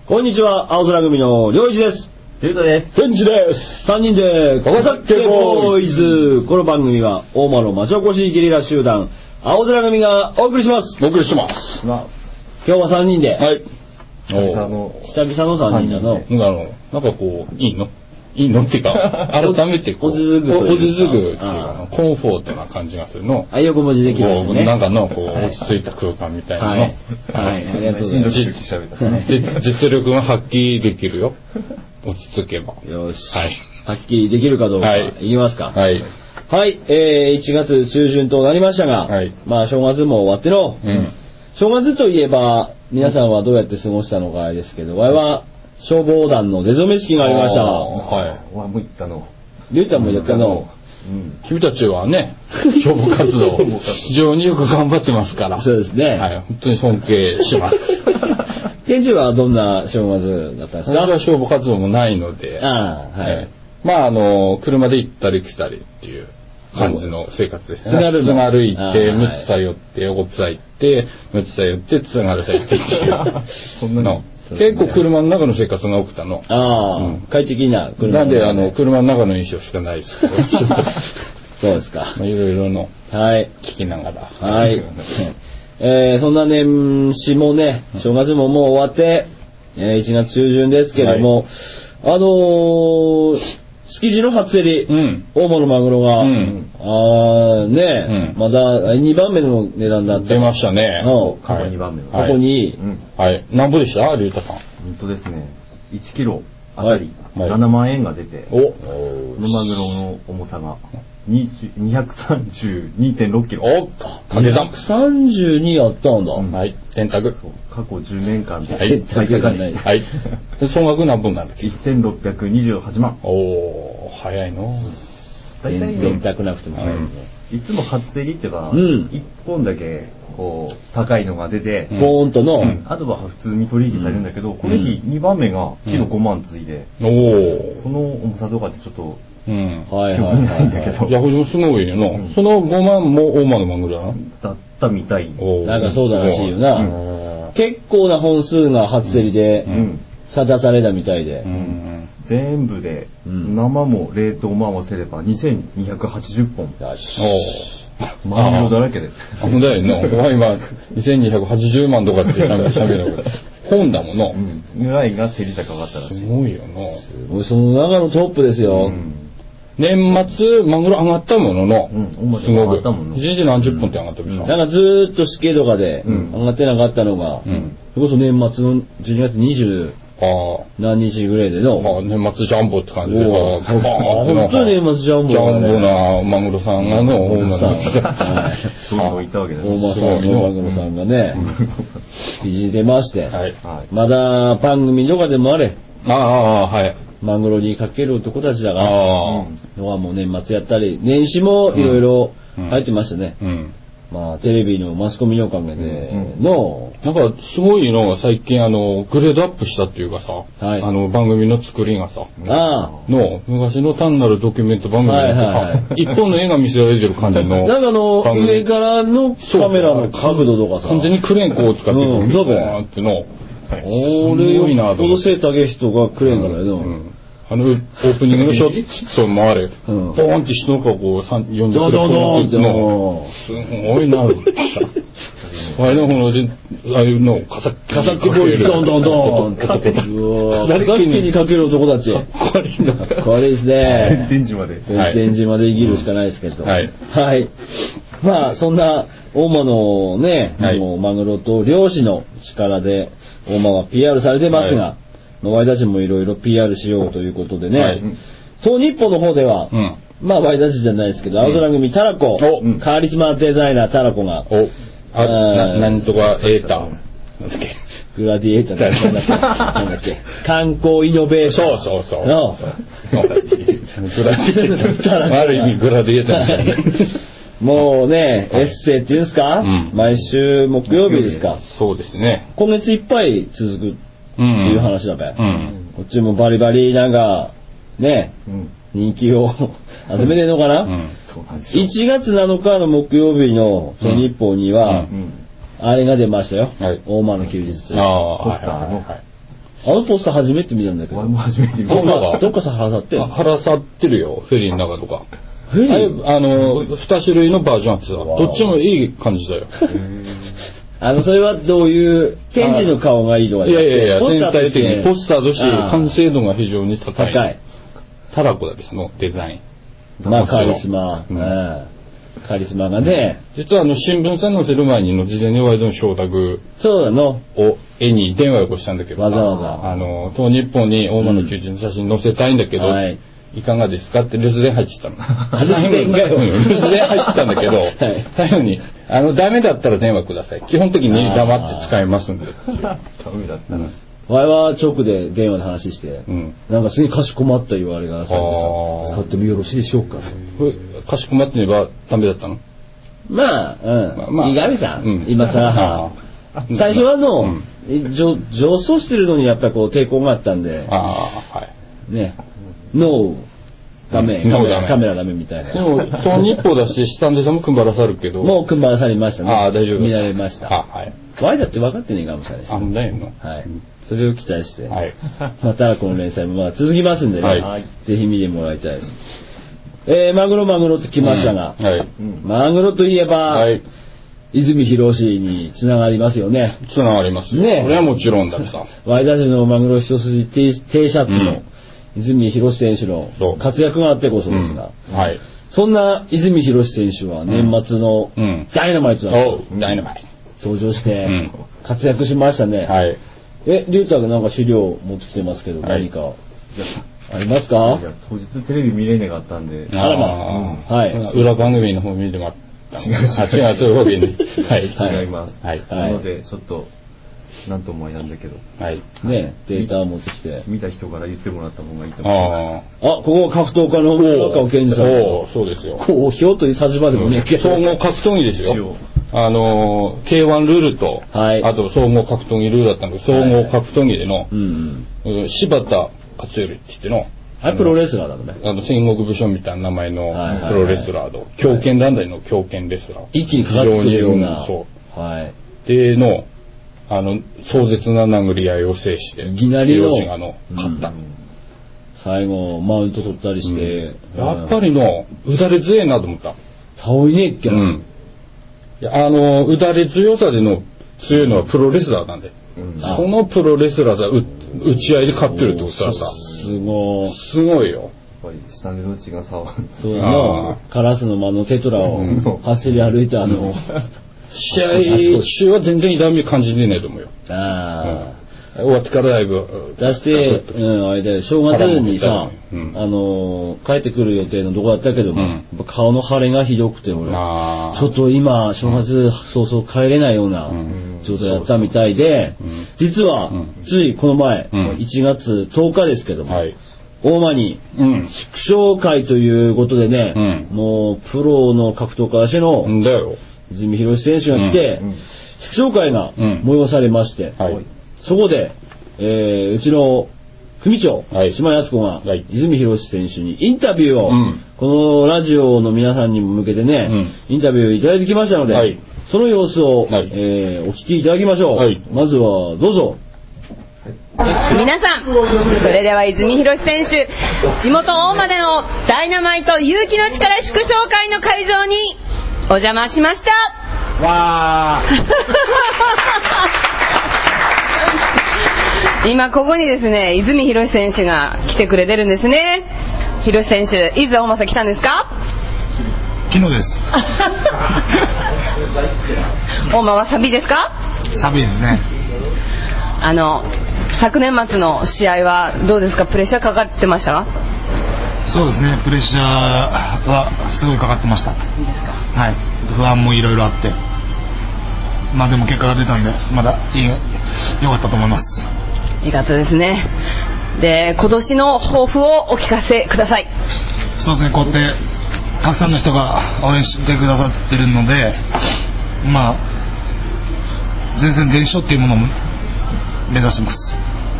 こんにちは、青空組の良一です。 ゆうとです。 ケンジです。 3人で川崎ボーイズ。この番組は大間の町おこしゲリラ集団青空組がお送りします。 お送りします。 今日は3人で。 はい。 久々の3人だの。 なんかこういいのっていうか改めてこうおじずぐっていうかコンフォートな感じがするの。 横文字できましたね。 なんかのこう落ち着いた空間みたいなの。はい。 ありがとうございます。 実力が発揮できるよ。落ち着けば。 よし。はい。発揮できるかどうか。はい。いきますか。 はい。 はい。1月中旬となりましたが、はい。まあ正月も終わっての。うん。正月といえば皆さんはどうやって過ごしたのかですけど、我々は消防団の出初め式がありました。 はい。もう行ったの。 りゅうたもやったの。 君たちはね、消防活動非常によく頑張ってますから。 そうですね。 はい。本当に尊敬します。 ケンジはどんな正月だったんですか？ 私は消防活動もないので、 はい。 まあ車で行ったり来たりっていう感じの生活ですね。津軽行って、むつさ寄って、横津さ行って、むつさ寄って、津軽さ行ってっていう。 そんなの。 結構車の中の生活が多くたの。 快適な車の中。なんで車の中の印象しかないですけど。 そうですか。 いろいろの聞きながら。 はい。そんな年始もね、正月ももう終わって、1月中旬ですけども、築地の初競り、大間のマグロが、まだ2番目の値段だった。 出ましたね。 過去2番目の。 ここに、 はい。何ぼでした龍太さん。 本当ですね。1キロあたり7万円が出て、そのマグロの重さが232.6 キロ。 おっと、掛け算。 232あったんだ。 はい。電卓。 過去10年間で最高値。 はい。総額何分なんだっけ？ 1628 万。 おー、早いの。 大体電卓なくても早いね。 いつも初競りってば、1本だけこう高いのが出て、 ボーンとの、 あとは普通に取引されるんだけど、この日2番目がキロ5万ついで、その重さとかってちょっと記憶ないんだけど。 いや、すごいよな。その5万も大間のマグロなの？ だったみたい。 なんかそうだらしいよな。結構な本数が初競りで差出されたみたいで。 全部で生も冷凍も合わせれば2280本。 よし。 マグロだらけで。 だよな。今2280万とかってしゃべる本だもんな。 ぐらいが競り高かったらしい。 すごいよな。 すごい、その中のトップですよ。 年末マグロ上がったものの。 すごく。 一日何十本って上がったでしょ。 なんかずーっと湿気とかで上がってなかったのが、それこそ年末の12月20何日ぐらいでの。 年末ジャンボって感じで。 本当に年末ジャンボ。 ジャンボなマグロさんがの、大間さん。 そういうのいたわけだね。 大間さんのマグロさんがね、記事出まして。まだ番組とかでもあれ。 はい。 マグロにかける男たちだが、のはもう年末やったり、年始もいろいろ入ってましたね。まあテレビのマスコミのおかげでの、 なんかすごいのが最近グレードアップしたっていうかさ、番組の作りがさ、の昔の単なるドキュメント番組で一本の絵が見せられてる感じの。 なんか上からのカメラの角度とかさ、 完全にクレーンこう使ってるっての。 俺よりこの背高い人がクレーンからよ。 オープニングのショットもあれ、ポーンって人がこう40 ドドーンってのすごいなってさ。あれの方のああいうのをカサッキボイスドンドンドン。カサッキにかける男たち。これですね。 天神まで。 天神まで生きるしかないですけど。はい。まあそんな大間のね、マグロと漁師の力で大間は PR されてますが。ワイたちもいろいろ PR しようということでね、東日本の方では、まあワイたちじゃないですけど、青空組タラコ、カリスマデザイナータラコが、 なんとかエーター、なんだっけ、 グラディエーターなんだっけ、観光イノベーション。 そう。グラディエーター。ある意味グラディエーターみたいな。 もうね、エッセイっていうんですか、毎週木曜日ですか。 そうですね。 今月いっぱい続く。っていう話だべ。こっちもバリバリなんかね、人気を集めてんのかな。1月7日の木曜日の日報にはあれが出ましたよ。大間の休日。 ポスターの。 あのポスター初めて見たんだけど。 俺も初めて見た。 どっかさ腹立ってんの？ 腹立ってるよ、フェリーの中とか。2種類のバージョンあってさ、どっちもいい感じだよ。 それはどういう、ケンジの顔がいいとかいや、全体的にポスターとして完成度が非常に高い。タラコだけそのデザイン。 まあカリスマ。カリスマがね。 実は新聞さん載せる前に事前にワイドの承諾そうなのを絵に電話を起こしたんだけどわざわざ東日本に大間の求人の写真載せたいんだけど、いかがですかって留守電入ってたの。留守電入ってたんだけど、最後にダメだったら電話ください。基本的に黙って使いますんで。 ダメだったら。 我は直で電話で話して、なんかすげえかしこまった言われがされてさ、使ってもよろしいでしょうか。 かしこまってればダメだったの？ まあ、井上さん、今さ、最初は上層してるのにやっぱり抵抗があったんで、ね、ノー、ダメ、カメラダメみたいな。 でも、東日報だし、スタンドさんも組んばらさるけど。 もう組んばらされましたね。 大丈夫。 見られました。ワイだって分かってねえかもしれないです。 だよの。 はい。それを期待して、またこの連載もまだ続きますんでね、ぜひ見てもらいたいです。マグロときましたが、マグロといえば、泉博士につながりますよね。 つながりますね。これはもちろんだった。 ワイダジのマグロ一筋 T シャツの泉博士選手の活躍があってこそですが、そんな泉博士選手は年末のダイナマイトだと登場して活躍しましたね。リュウタがなんか資料持ってきてますけど、何かありますか？ 当日テレビ見れねえがあったんで。 あらま。 裏番組の方見てもらった。 違う、 そういうわけに。 違います。なので、ちょっと、なんともあれなんだけど。 ね、データを持ってきて。 見た人から言ってもらった方がいいと思います。 ここ格闘家の中尾健二さん。 そうですよ。 好評という立場でもね。 総合格闘技ですよ。K1 ルールと、あと総合格闘技ルールだったので、総合格闘技での、柴田勝頼って言っての、 プロレスラーだね。 戦国武将みたいな名前のプロレスラーの、狂犬団体の狂犬レスラー。 一気にかかってくるような。 での、壮絶な殴り合いを制して、 いきなりの、 勝った。 最後、マウント取ったりして。 やっぱりうだれ強いなと思った。 倒いねえっけな。 うだれ強さでの強いのはプロレスラーなんで。そのプロレスラーが打ち合いで勝ってるってことはさ、すごいよ。 やっぱり下でどっちが差を。 そうな。カラスの間のテトラを走り歩いた試合中は全然痛み感じねえねえと思うよ。終わってからだいぶ出して、あれで正月にさ、帰ってくる予定のとこだったけども、顔の腫れがひどくて俺、ちょっと今正月早々帰れないような状態だったみたいで、実はついこの前、1月10日ですけども、大間に祝勝会ということでね、もうプロの格闘家としての泉博士選手が来て、祝勝会が催されまして、そこで、うちの組長、島康子が、泉博士選手にインタビューを、このラジオの皆さんにも向けてね、インタビューをいただいてきましたので、その様子を、お聞きいただきましょう。まずは、どうぞ。 皆さん、それでは泉博士選手、地元大間でのダイナマイト勇気の力祝勝会の会場にお邪魔しました。 わ今ここにですね、泉博士選手が来てくれてるんですね。博士選手、いつ大間来たんですか？ 昨日です。 大間はサビですか？ サビですね。 昨年末の試合はどうですか？プレッシャーかかってましたか？ そうですね、プレッシャーはすごいかかってました。はい、不安もいろいろあって、まあでも結果が出たんで、まだ良かったと思います。 よかったですね。で、今年の抱負をお聞かせください。 そうですね、こうやってたくさんの人が応援してくださってるので、まあ全然全勝っていうものを目指してます。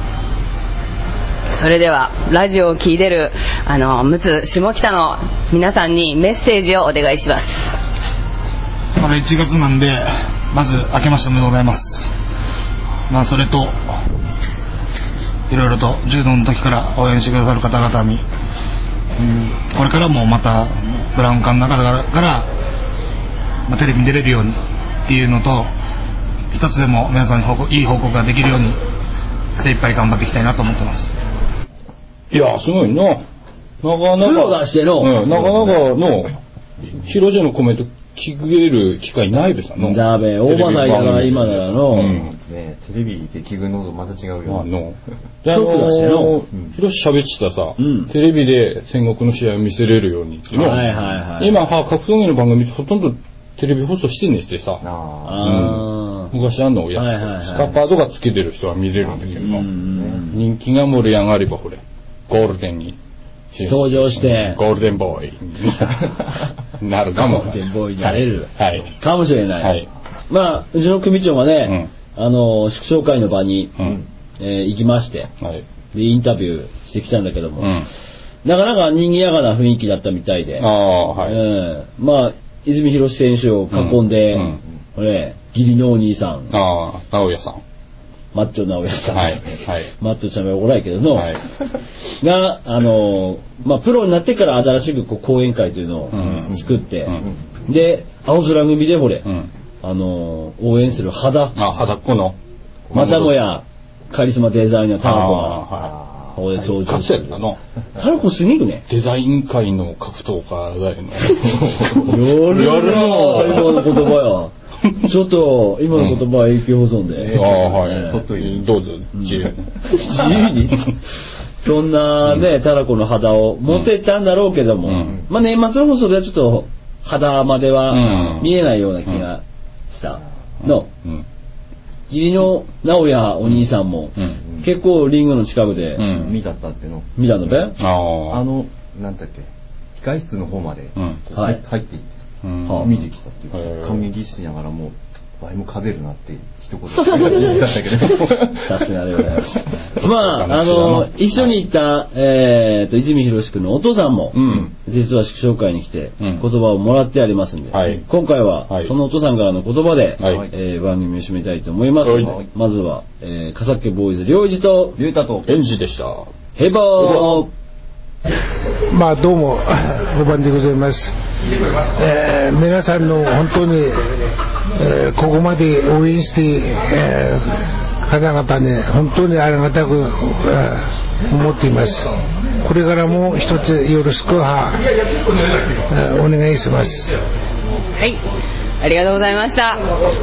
それではラジオを聞いてる陸奥下北の皆さんにメッセージをお願いします。 まだ1月なんで、まず明けましておめでとうございます。まあそれといろいろと柔道の時から応援してくださる方々に、これからもまたブラウン管の中から、テレビに出れるようにっていうのと、一つでも皆さんにいい報告ができるように精一杯頑張っていきたいなと思ってます。 いやすごいな。なかなかプロ出しての、 なかなかの広瀬のコメント聞ける機会ないですの。 だべ、大場さんだから今ならの、 テレビで聞くのとまた違うよ。 ショック出しての、 広瀬喋ってたさ、テレビで戦国の試合を見せれるようにっていうの。今格闘技の番組ってほとんどテレビ放送してんねんしてさ。昔あんのおやつ、スカッパーとかつけてる人は見れるんだけど、人気が盛り上がればこれゴールデンに登場してゴールデンボーイなるかも。 ゴールデンボーイになれる、かもしれない、 はい、 まあうちの組長がね、祝勝会の場に、行きまして、でインタビューしてきたんだけども、なかなか賑やかな雰囲気だったみたいで、まあ泉広選手を囲んで、義理のお兄さん、 直哉さん、 マッチョ直哉さん、マッチョちゃんは怒らないけどの、がまあプロになってから新しく講演会というのを作って、で青空組で応援する肌っこのまたもやカリスマデザイナータラコがここで登場してる。タラコすぎるね。 デザイン界の格闘家だよね。 やるな今の言葉や。ちょっと今の言葉は永久保存で。 取っといてどうぞ自由に。そんなねタラコの肌を持ってったんだろうけども、まあ年末の放送ではちょっと肌までは見えないような気がしたの。義理の直哉お兄さんも結構リングの近くで見たったっての見たのべ。 なんだっけ控室の方まで入っていって見てきたっていう感激しながらもワイも勝てるなって一言言ってたんだけどさすがでございます。まあ一緒に行った泉広君のお父さんも実は祝勝会に来て言葉をもらってありますんで、今回はそのお父さんからの言葉で番組を締めたいと思いますので、まずは笠家ボーイズ良一と龍太とエンジでした。 ヘボー。 まあどうも5番でございます。皆さんの本当に、ここまで応援して、方々ね本当にありがたく、思っています。これからも一つよろしくお願いします。 はい、ありがとうございました。